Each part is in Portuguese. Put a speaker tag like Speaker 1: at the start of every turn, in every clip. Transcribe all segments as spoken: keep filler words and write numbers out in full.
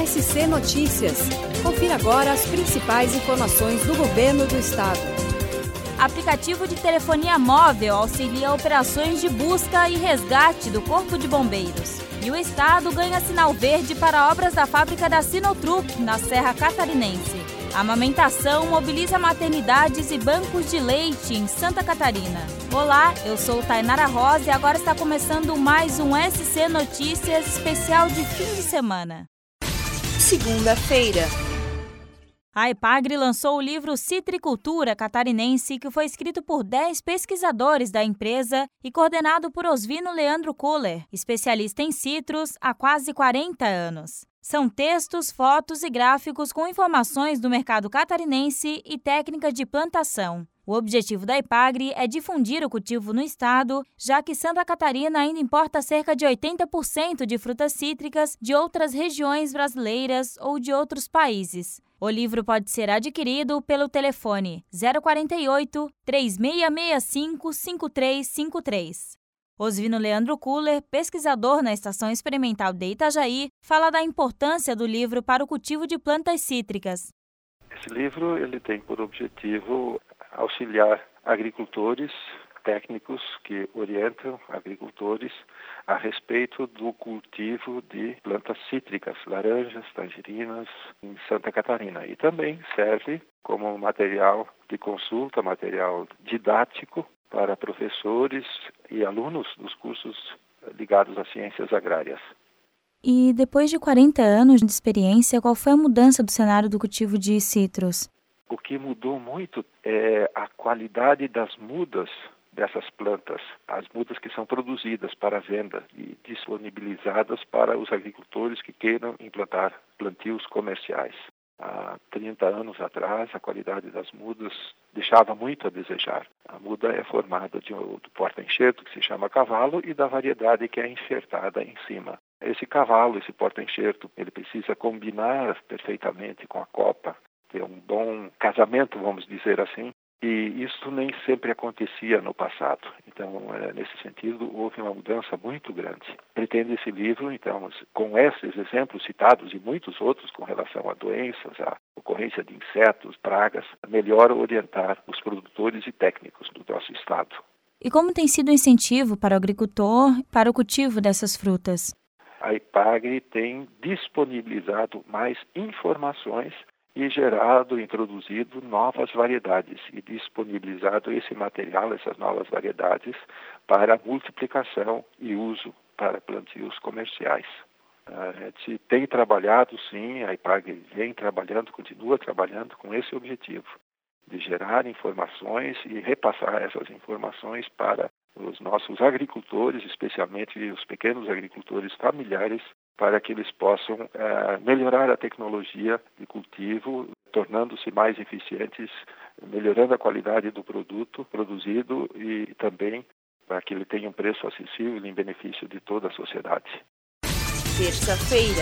Speaker 1: S C Notícias. Confira agora as principais informações do governo do estado.
Speaker 2: Aplicativo de telefonia móvel auxilia operações de busca e resgate do Corpo de Bombeiros. E o estado ganha sinal verde para obras da fábrica da Sinotruc, na Serra Catarinense. A amamentação mobiliza maternidades e bancos de leite em Santa Catarina. Olá, eu sou Tainara Rosa e agora está começando mais um S C Notícias especial de fim de semana.
Speaker 1: Segunda-feira.
Speaker 2: A EPAGRE lançou o livro Citricultura Catarinense, que foi escrito por dez pesquisadores da empresa e coordenado por Osvino Leandro Kuller, especialista em citros há quase quarenta anos. São textos, fotos e gráficos com informações do mercado catarinense e técnicas de plantação. O objetivo da EPAGRE é difundir o cultivo no estado, já que Santa Catarina ainda importa cerca de oitenta por cento de frutas cítricas de outras regiões brasileiras ou de outros países. O livro pode ser adquirido pelo telefone zero quarenta e oito, três seis seis cinco, cinco três cinco três. Osvino Leandro Kuller, pesquisador na Estação Experimental de Itajaí, fala da importância do livro para o cultivo de plantas cítricas.
Speaker 3: Esse livro ele tem por objetivo auxiliar agricultores, técnicos que orientam agricultores a respeito do cultivo de plantas cítricas, laranjas, tangerinas, em Santa Catarina. E também serve como material de consulta, material didático para professores e alunos dos cursos ligados às ciências agrárias.
Speaker 2: E depois de quarenta anos de experiência, qual foi a mudança do cenário do cultivo de citros?
Speaker 3: O que mudou muito é a qualidade das mudas dessas plantas, as mudas que são produzidas para venda e disponibilizadas para os agricultores que queiram implantar plantios comerciais. Há trinta anos atrás, a qualidade das mudas deixava muito a desejar. A muda é formada de, do porta-enxerto, que se chama cavalo, e da variedade que é enxertada em cima. Esse cavalo, esse porta-enxerto, ele precisa combinar perfeitamente com a copa, ter um bom casamento, vamos dizer assim, e isso nem sempre acontecia no passado. Então, nesse sentido, houve uma mudança muito grande. Pretende esse livro, então, com esses exemplos citados e muitos outros com relação a doenças, a ocorrência de insetos, pragas, melhor orientar os produtores e técnicos do nosso estado.
Speaker 2: E como tem sido o incentivo para o agricultor para o cultivo dessas frutas?
Speaker 3: A EPAGRE tem disponibilizado mais informações e gerado, introduzido novas variedades e disponibilizado esse material, essas novas variedades, para multiplicação e uso para plantios comerciais. A gente tem trabalhado, sim, a EPAGRE vem trabalhando, continua trabalhando com esse objetivo, de gerar informações e repassar essas informações para os nossos agricultores, especialmente os pequenos agricultores familiares, para que eles possam eh, melhorar a tecnologia de cultivo, tornando-se mais eficientes, melhorando a qualidade do produto produzido e também para que ele tenha um preço acessível em benefício de toda a sociedade.
Speaker 1: Terça-feira.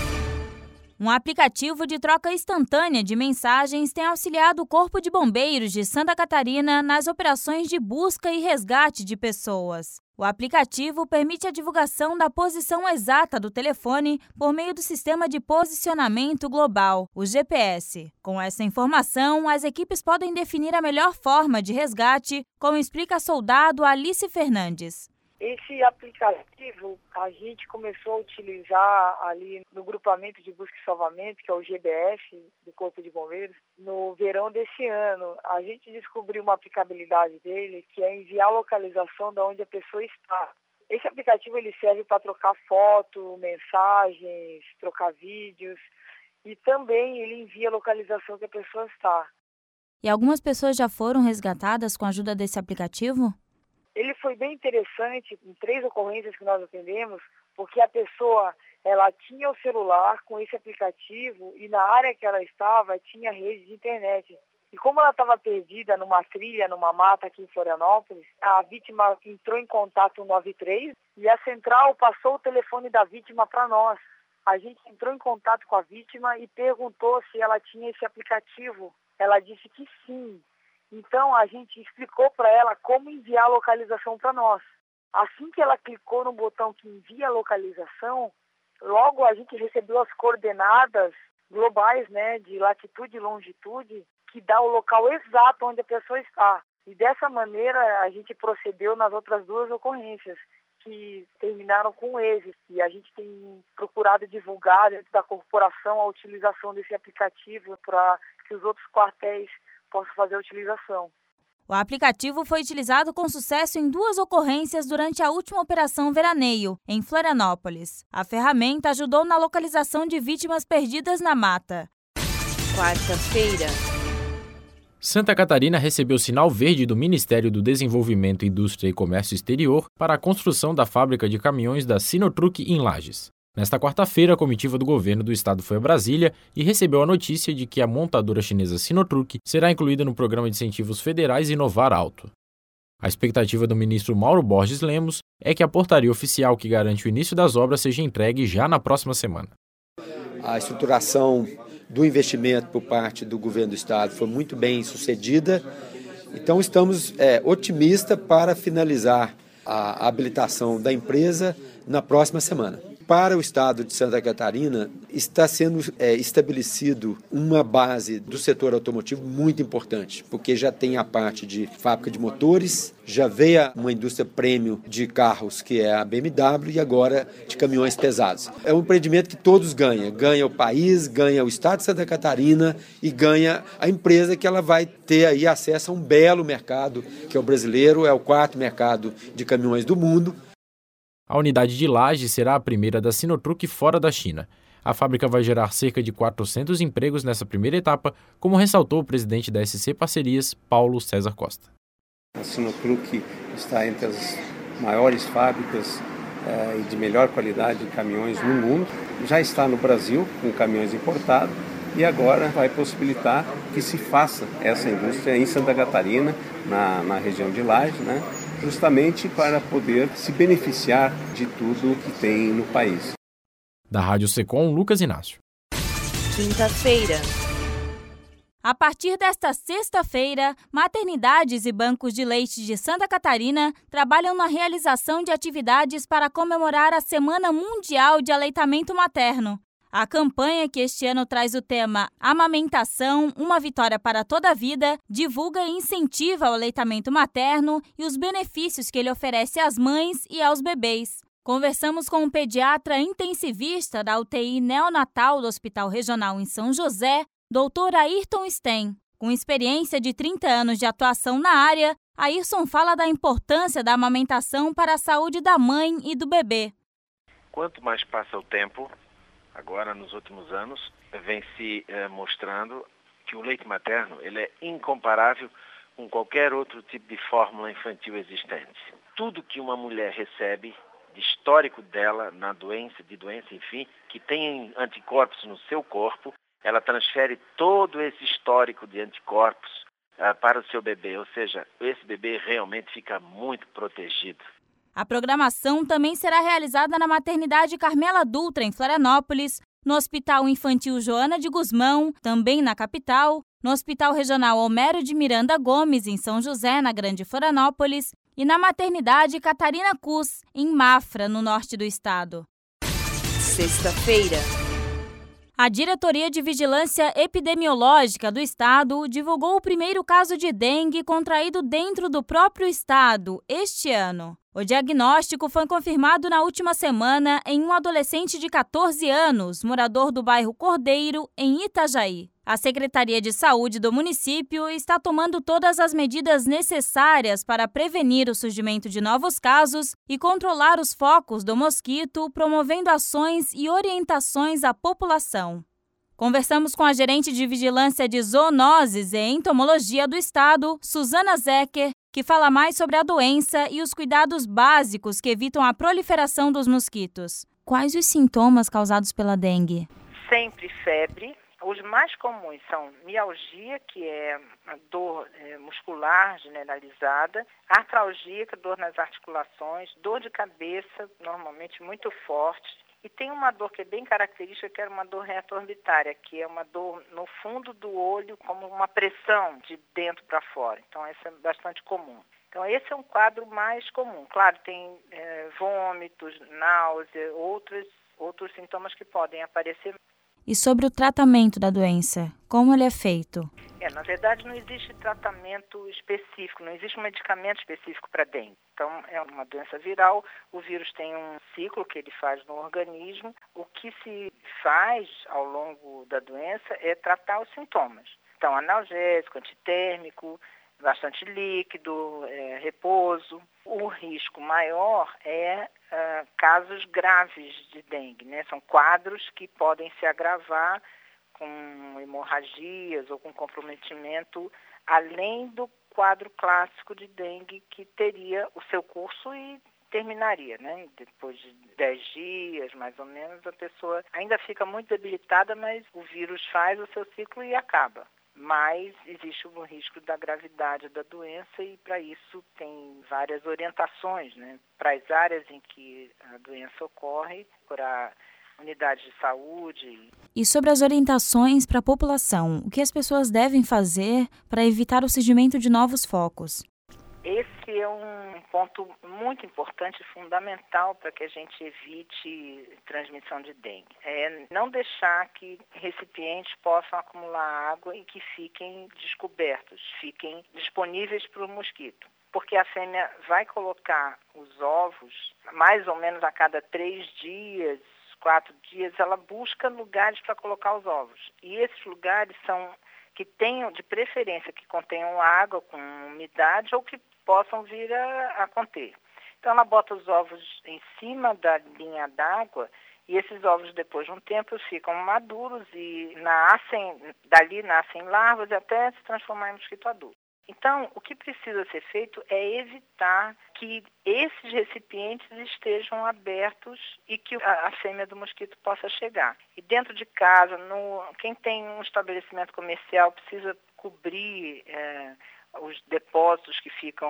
Speaker 2: Um aplicativo de troca instantânea de mensagens tem auxiliado o Corpo de Bombeiros de Santa Catarina nas operações de busca e resgate de pessoas. O aplicativo permite a divulgação da posição exata do telefone por meio do Sistema de Posicionamento Global, o G P S. Com essa informação, as equipes podem definir a melhor forma de resgate, como explica a soldado Alice Fernandes.
Speaker 4: Esse aplicativo a gente começou a utilizar ali no grupamento de busca e salvamento, que é o G B S do Corpo de Bombeiros, no verão desse ano. A gente descobriu uma aplicabilidade dele, que é enviar a localização de onde a pessoa está. Esse aplicativo ele serve para trocar foto, mensagens, trocar vídeos e também ele envia a localização que a pessoa está.
Speaker 2: E algumas pessoas já foram resgatadas com a ajuda desse aplicativo?
Speaker 4: Ele foi bem interessante em três ocorrências que nós atendemos, porque a pessoa ela tinha o celular com esse aplicativo e na área que ela estava tinha rede de internet. E como ela estava perdida numa trilha, numa mata aqui em Florianópolis, a vítima entrou em contato no nove três e a central passou o telefone da vítima para nós. A gente entrou em contato com a vítima e perguntou se ela tinha esse aplicativo. Ela disse que sim. Então, a gente explicou para ela como enviar a localização para nós. Assim que ela clicou no botão que envia a localização, Logo, a gente recebeu as coordenadas globais, né, de latitude e longitude, que dá o local exato onde a pessoa está. E dessa maneira, a gente procedeu nas outras duas ocorrências, que terminaram com êxito. E a gente tem procurado divulgar dentro da corporação a utilização desse aplicativo para que os outros quartéis possam fazer a utilização.
Speaker 2: O aplicativo foi utilizado com sucesso em duas ocorrências durante a última Operação Veraneio, em Florianópolis. A ferramenta ajudou na localização de vítimas perdidas na mata.
Speaker 1: Quarta-feira.
Speaker 5: Santa Catarina recebeu sinal verde do Ministério do Desenvolvimento, Indústria e Comércio Exterior para a construção da fábrica de caminhões da Sinotruc em Lages. Nesta quarta-feira, a comitiva do governo do estado foi a Brasília e recebeu a notícia de que a montadora chinesa Sinotruc será incluída no programa de incentivos federais Inovar Alto. A expectativa do ministro Mauro Borges Lemos é que a portaria oficial que garante o início das obras seja entregue já na próxima semana.
Speaker 6: A estruturação do investimento por parte do governo do estado foi muito bem sucedida, então estamos é, otimistas para finalizar a habilitação da empresa na próxima semana. Para o estado de Santa Catarina, está sendo é, estabelecido uma base do setor automotivo muito importante, porque já tem a parte de fábrica de motores, já veio uma indústria premium de carros, que é a B M W, e agora de caminhões pesados. É um empreendimento que todos ganham. Ganha o país, ganha o estado de Santa Catarina e ganha a empresa, que ela vai ter aí acesso a um belo mercado, que é o brasileiro, é o quarto mercado de caminhões do mundo.
Speaker 5: A unidade de Lages será a primeira da Sinotruc fora da China. A fábrica vai gerar cerca de quatrocentos empregos nessa primeira etapa, como ressaltou o presidente da S C Parcerias, Paulo César Costa.
Speaker 7: A Sinotruc está entre as maiores fábricas eh, de melhor qualidade de caminhões no mundo. Já está no Brasil com caminhões importados e agora vai possibilitar que se faça essa indústria em Santa Catarina, na, na região de Lages, né? Justamente para poder se beneficiar de tudo que tem no país.
Speaker 5: Da Rádio Secom, Lucas Inácio.
Speaker 1: Quinta-feira.
Speaker 2: A partir desta sexta-feira, maternidades e bancos de leite de Santa Catarina trabalham na realização de atividades para comemorar a Semana Mundial de Aleitamento Materno. A campanha, que este ano traz o tema Amamentação, uma vitória para toda a vida, divulga e incentiva o aleitamento materno e os benefícios que ele oferece às mães e aos bebês. Conversamos com um pediatra intensivista da U T I neonatal do Hospital Regional em São José, doutor Ayrton Sten. Com experiência de trinta anos de atuação na área, Ayrton fala da importância da amamentação para a saúde da mãe e do bebê.
Speaker 3: Quanto mais passa o tempo, agora nos últimos anos, vem se eh, mostrando que o leite materno ele é incomparável com qualquer outro tipo de fórmula infantil existente. Tudo que uma mulher recebe de histórico dela na doença, de doença, enfim, que tem anticorpos no seu corpo, ela transfere todo esse histórico de anticorpos uh, para o seu bebê, ou seja, esse bebê realmente fica muito protegido.
Speaker 2: A programação também será realizada na Maternidade Carmela Dutra, em Florianópolis, no Hospital Infantil Joana de Guzmão, também na capital, no Hospital Regional Homero de Miranda Gomes, em São José, na Grande Florianópolis, e na Maternidade Catarina Cus, em Mafra, no norte do estado.
Speaker 1: Sexta-feira.
Speaker 2: A Diretoria de Vigilância Epidemiológica do Estado divulgou o primeiro caso de dengue contraído dentro do próprio estado este ano. O diagnóstico foi confirmado na última semana em um adolescente de catorze anos, morador do bairro Cordeiro, em Itajaí. A Secretaria de Saúde do município está tomando todas as medidas necessárias para prevenir o surgimento de novos casos e controlar os focos do mosquito, promovendo ações e orientações à população. Conversamos com a gerente de Vigilância de Zoonoses e Entomologia do Estado, Suzana Zecker, que fala mais sobre a doença e os cuidados básicos que evitam a proliferação dos mosquitos. Quais os sintomas causados pela dengue?
Speaker 8: Sempre febre. Os mais comuns são mialgia, que é a dor é, muscular generalizada, artralgia, dor nas articulações, dor de cabeça, normalmente muito forte, e tem uma dor que é bem característica, que é uma dor retroorbitária, que é uma dor no fundo do olho, como uma pressão de dentro para fora. Então, essa é bastante comum. Então, esse é um quadro mais comum. Claro, tem é, vômitos, náusea, outras outros sintomas que podem aparecer.
Speaker 2: E sobre o tratamento da doença, como ele é feito?
Speaker 8: É, na verdade, não existe tratamento específico, não existe um medicamento específico para dengue. Então, é uma doença viral, o vírus tem um ciclo que ele faz no organismo. O que se faz ao longo da doença é tratar os sintomas. Então, analgésico, antitérmico, bastante líquido, é, repouso. O risco maior é uh, casos graves de dengue, né? São quadros que podem se agravar com hemorragias ou com comprometimento, além do quadro clássico de dengue que teria o seu curso e terminaria, né? Depois de dez dias, mais ou menos, a pessoa ainda fica muito debilitada, mas o vírus faz o seu ciclo e acaba. Mas existe o risco da gravidade da doença e, para isso, tem várias orientações, né? Para as áreas em que a doença ocorre, para unidades de saúde.
Speaker 2: E sobre as orientações para a população, o que as pessoas devem fazer para evitar o surgimento de novos focos?
Speaker 8: Esse é um ponto muito importante e fundamental para que a gente evite transmissão de dengue. É não deixar que recipientes possam acumular água e que fiquem descobertos, fiquem disponíveis para o mosquito. Porque a fêmea vai colocar os ovos mais ou menos a cada três dias, quatro dias, ela busca lugares para colocar os ovos. E esses lugares são que tenham, de preferência, que contenham água com umidade ou que possam vir a, a conter. Então, ela bota os ovos em cima da linha d'água e esses ovos, depois de um tempo, ficam maduros e nascem, dali nascem larvas até se transformar em mosquito adulto. Então, o que precisa ser feito é evitar que esses recipientes estejam abertos e que a, a fêmea do mosquito possa chegar. E dentro de casa, no, quem tem um estabelecimento comercial precisa cobrir é, os depósitos que ficam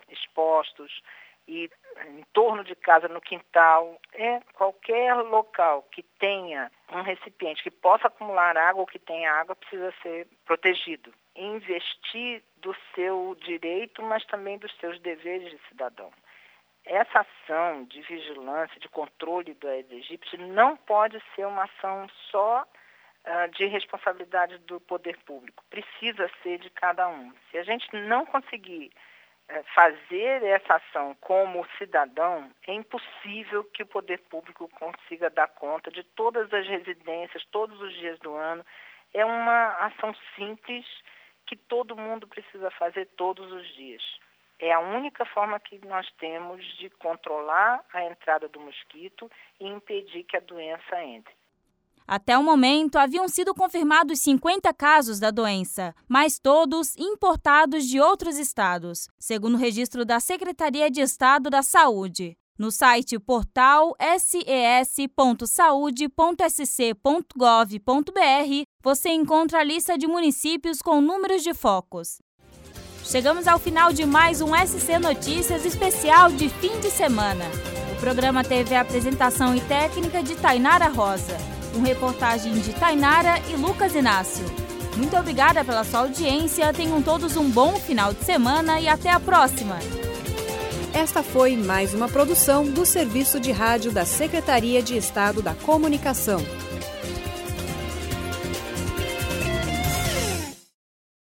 Speaker 8: expostos e em torno de casa, no quintal, é qualquer local que tenha um recipiente que possa acumular água ou que tenha água precisa ser protegido. Investir do seu direito, mas também dos seus deveres de cidadão. Essa ação de vigilância, de controle do Aedes aegypti não pode ser uma ação só uh, de responsabilidade do poder público. Precisa ser de cada um. Se a gente não conseguir uh, fazer essa ação como cidadão, é impossível que o poder público consiga dar conta de todas as residências, todos os dias do ano. É uma ação simples que todo mundo precisa fazer todos os dias. É a única forma que nós temos de controlar a entrada do mosquito e impedir que a doença entre.
Speaker 2: Até o momento, haviam sido confirmados cinquenta casos da doença, mas todos importados de outros estados, segundo o registro da Secretaria de Estado da Saúde. No site portal s e s ponto saude ponto s c ponto gov ponto b r, você encontra a lista de municípios com números de focos. Chegamos ao final de mais um S C Notícias especial de fim de semana. O programa teve a apresentação e técnica de Tainara Rosa, com reportagem de Tainara e Lucas Inácio. Muito obrigada pela sua audiência, tenham todos um bom final de semana e até a próxima!
Speaker 1: Esta foi mais uma produção do Serviço de Rádio da Secretaria de Estado da Comunicação.